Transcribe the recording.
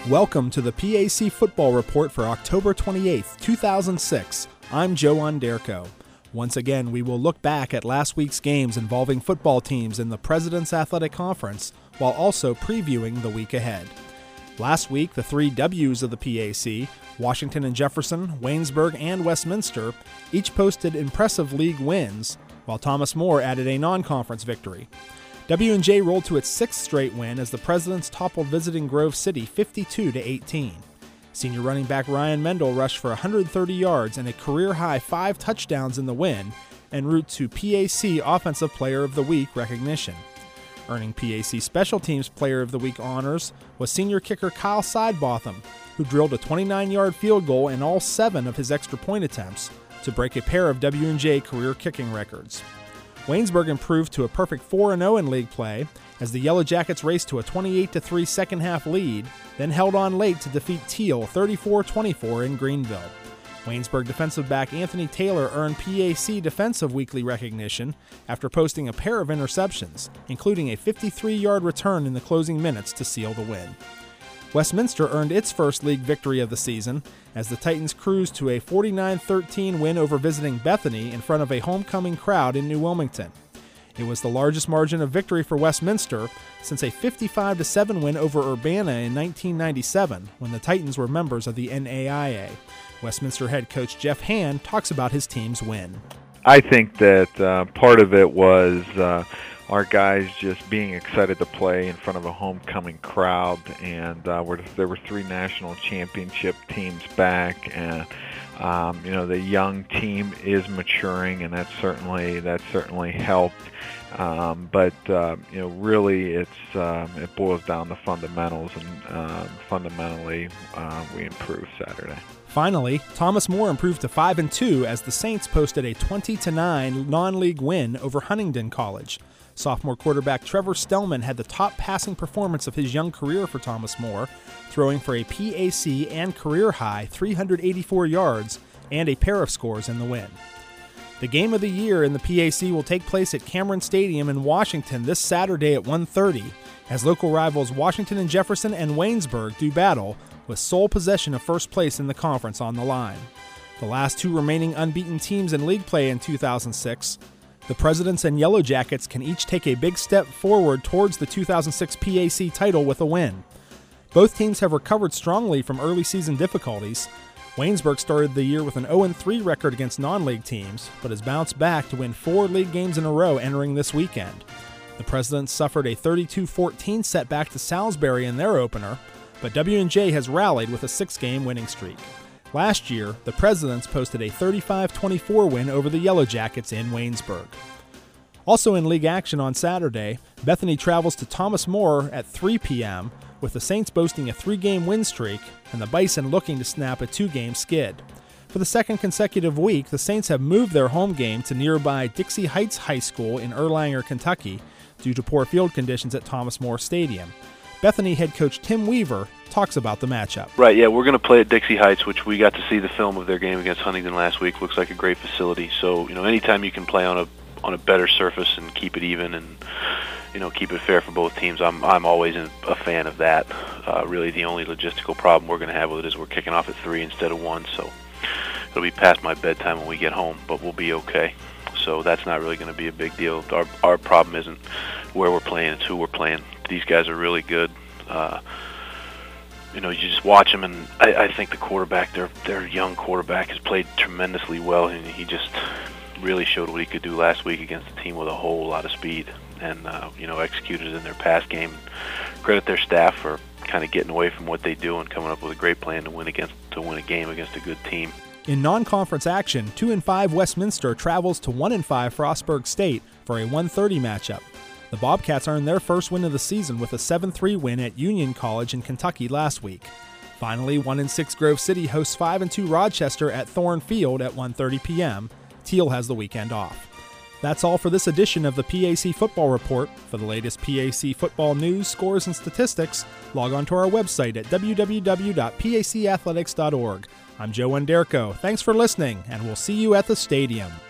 Welcome to the PAC Football Report for October 28th, 2006. I'm Joe Onderko. Once again, we will look back at last week's games involving football teams in the President's Athletic Conference, while also previewing the week ahead. Last week, the three W's of the PAC, Washington and Jefferson, Waynesburg, and Westminster, each posted impressive league wins, while Thomas More added a non-conference victory. W&J rolled to its sixth straight win as the Presidents toppled visiting Grove City 52-18. Senior running back Ryan Mendel rushed for 130 yards and a career-high 5 touchdowns in the win, en route to PAC Offensive Player of the Week recognition. Earning PAC Special Teams Player of the Week honors was senior kicker Kyle Sidebotham, who drilled a 29-yard field goal in all 7 of his extra point attempts to break a pair of W&J career kicking records. Waynesburg improved to a perfect 4-0 in league play as the Yellow Jackets raced to a 28-3 second-half lead, then held on late to defeat Teal 34-24 in Greenville. Waynesburg defensive back Anthony Taylor earned PAC Defensive Weekly recognition after posting a pair of interceptions, including a 53-yard return in the closing minutes to seal the win. Westminster earned its first league victory of the season as the Titans cruised to a 49-13 win over visiting Bethany in front of a homecoming crowd in New Wilmington. It was the largest margin of victory for Westminster since a 55-7 win over Urbana in 1997 when the Titans were members of the NAIA. Westminster head coach Jeff Hand talks about his team's win. I think that part of it was our guys just being excited to play in front of a homecoming crowd, and there were 3 national championship teams back, and the young team is maturing, and that certainly helped. But really, it boils down to fundamentals, and fundamentally, we improved Saturday. Finally, Thomas More improved to 5-2 as the Saints posted a 20-9 non-league win over Huntingdon College. Sophomore quarterback Trevor Stellman had the top passing performance of his young career for Thomas More, throwing for a PAC and career-high 384 yards and a pair of scores in the win. The game of the year in the PAC will take place at Cameron Stadium in Washington this Saturday at 1:30, as local rivals Washington and Jefferson and Waynesburg do battle, with sole possession of first place in the conference on the line. The last 2 remaining unbeaten teams in league play in 2006, the Presidents and Yellow Jackets, can each take a big step forward towards the 2006 PAC title with a win. Both teams have recovered strongly from early season difficulties. Waynesburg started the year with an 0-3 record against non-league teams, but has bounced back to win 4 league games in a row entering this weekend. The Presidents suffered a 32-14 setback to Salisbury in their opener, but W&J has rallied with a 6-game winning streak. Last year, the Presidents posted a 35-24 win over the Yellow Jackets in Waynesburg. Also in league action on Saturday, Bethany travels to Thomas More at 3 p.m., with the Saints boasting a 3-game win streak and the Bison looking to snap a 2-game skid. For the second consecutive week, the Saints have moved their home game to nearby Dixie Heights High School in Erlanger, Kentucky, due to poor field conditions at Thomas More Stadium. Bethany head coach Tim Weaver talks about the matchup. Right, yeah, we're going to play at Dixie Heights, which we got to see the film of their game against Huntingdon last week. Looks like a great facility. So, anytime you can play on a better surface and keep it even and, keep it fair for both teams, I'm always a fan of that. Really, the only logistical problem we're going to have with it is we're kicking off at 3 instead of 1, so it'll be past my bedtime when we get home, but we'll be okay. So that's not really going to be a big deal. Our problem isn't where we're playing, it's who we're playing. These guys are really good. You just watch them, and I think the quarterback, their young quarterback, has played tremendously well, and he just really showed what he could do last week against a team with a whole lot of speed, and executed in their pass game. Credit their staff for kind of getting away from what they do and coming up with a great plan to win a game against a good team. In non-conference action, 2-5 Westminster travels to 1-5 Frostburg State for a 1:30 matchup. The Bobcats earned their first win of the season with a 7-3 win at Union College in Kentucky last week. Finally, 1-6 Grove City hosts 5-2 Rochester at Thorne Field at 1:30 p.m. Teal has the weekend off. That's all for this edition of the PAC Football Report. For the latest PAC football news, scores, and statistics, log on to our website at www.pacathletics.org. I'm Joe Onderko. Thanks for listening, and we'll see you at the stadium.